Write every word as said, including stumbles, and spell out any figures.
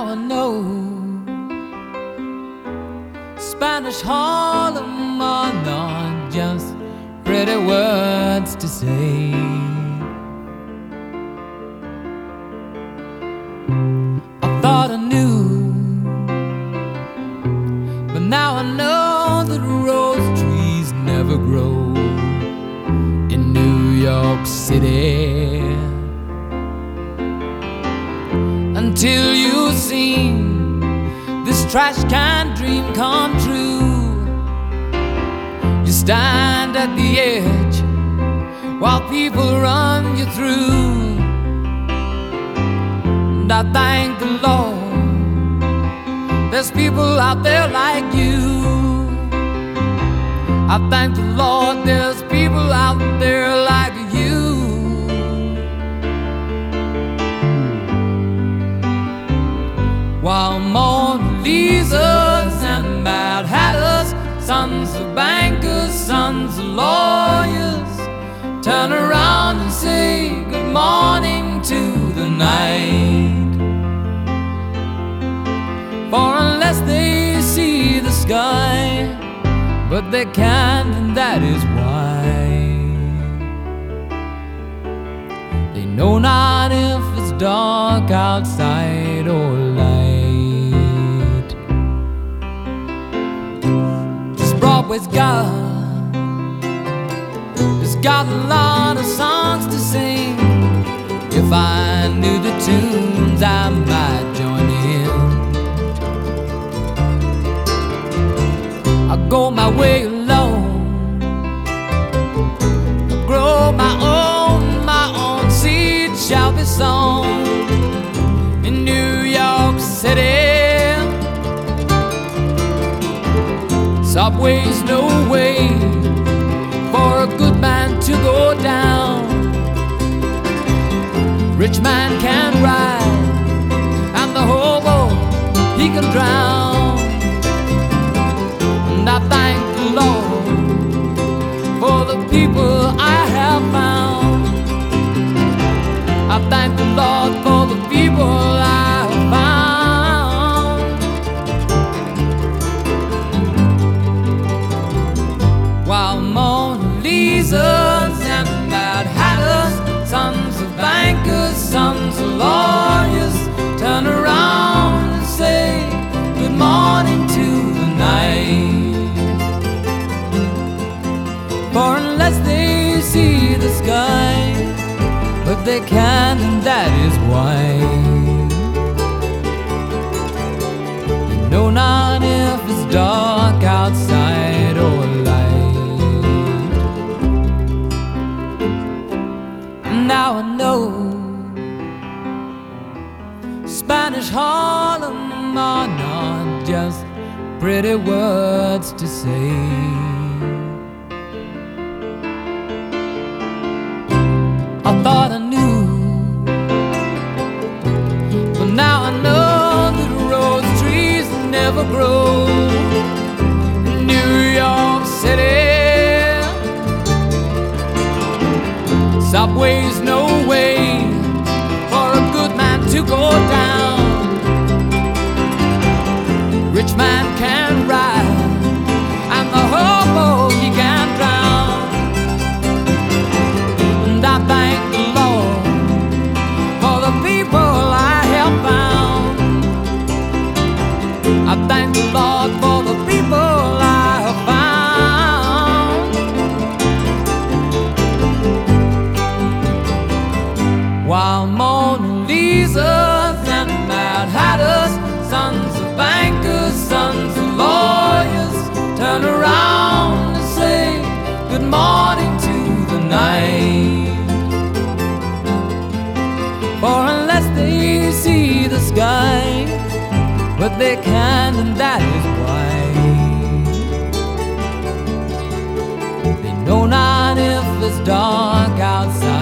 I know Spanish Harlem are not just pretty words to say. I thought I knew, but now I know that rose trees never grow in New York City until you've seen this trash can dream come true. You stand at the edge while people run you through. And I thank the Lord there's people out there like you. I thank the Lord there's people out there like you. While Mona Lisas and Mad Hatters, sons of bankers, sons of lawyers, turn around and say good morning to the night. For unless they see the sky, but they can't, and that is why they know not if it's dark outside or light. Broadway's got, it's got a lot of songs to sing. If I knew the tunes, I might join in. I go my way alone, I grow my own, my own seed shall be sown in New York City. Subway's no way for a good man to go down. Rich man can ride, and the hobo, he can drown. And I thank the Lord for the people I have found. I thank the Lord for the people I have found. While Mona Lisas and Mad Hatters, sons of bankers, sons of lawyers, turn around and say good morning to the night. For unless they see the sky, but they can, and that is why they know not if it's dark outside or light. Now I know Spanish Harlem are not just pretty words to say. I thought I knew, but now I know that rose trees never grow in New York City. Subway's no way for a good man to go down. Rich man can ride, and the hobo, he can drown. And I thank the Lord for the people I have found. I thank the Lord for the people I have found. While Mona Lisas and Mad Hatters, sons of bankers, sons of lawyers, turn around and say good morning to the night. For unless they see the sky, but they can, and that is why they know not if it's dark outside